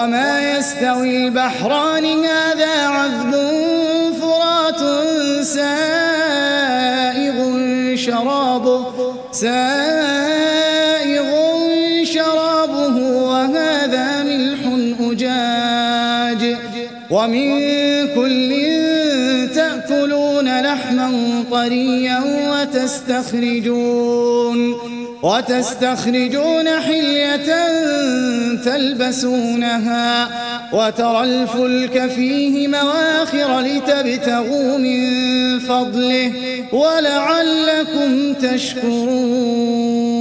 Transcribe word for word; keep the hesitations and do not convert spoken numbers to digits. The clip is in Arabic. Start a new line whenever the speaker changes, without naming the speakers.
وما يستوي البحران هذا عذب فرات سائغ شرابه سائغ شرابه وهذا ملح أجاج ومن كل تأكلون لحما طريا وتستخرجون وتستخرجون حلية تلبسونها وترى الفلك فيه مواخر لتبتغوا من فضله ولعلكم تشكرون.